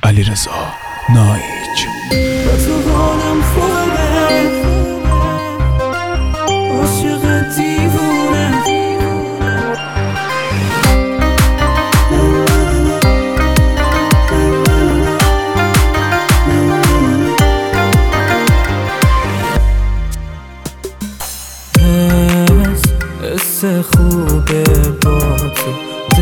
علیرضا نایک. با تو حالم خوبه، عاشق دیوونه. حس خوبه با تو،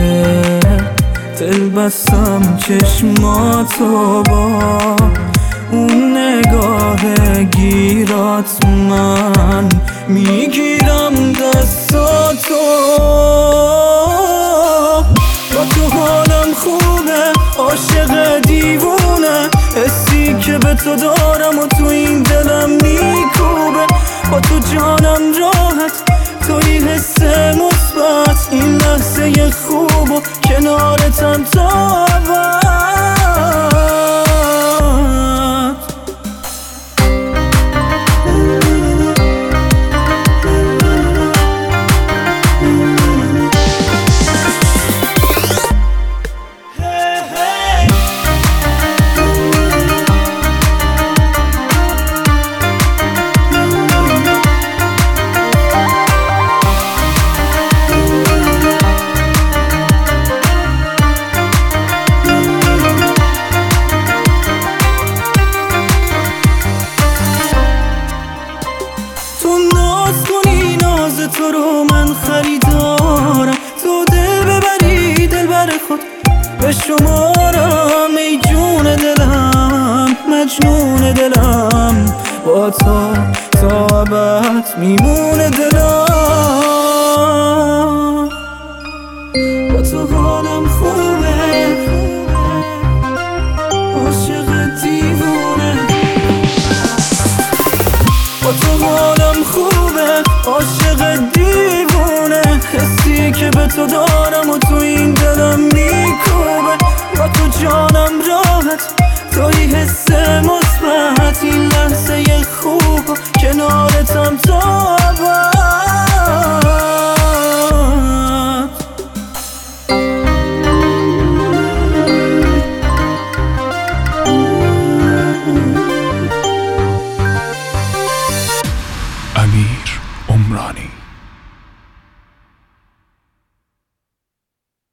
دل بستم چشماتو با اون نگاه گیرات، من میگیرم دستاتو. با تو حالم خوبه، عاشق دیوونه. حسی که به تو دارم و تو این دلم میکوبه. با تو جانم راحت، توی حس مثبت. این لحظه خوب و کنارتم تا ابد. تو رو من خریدارم، تو دل ببری دل بر خود به شمارم. ای جون دلم، مجنون دلم، با تو تا ابد میمونه دلم. با تو حالم خوبه، عاشق دیوونه. با تو حالم خوبه، عاشق دیوونه. حسی که به تو دارم و تو این دلم میکوبه. با تو جانم راحت، توی حس مثبت. این لحظه خوب کنار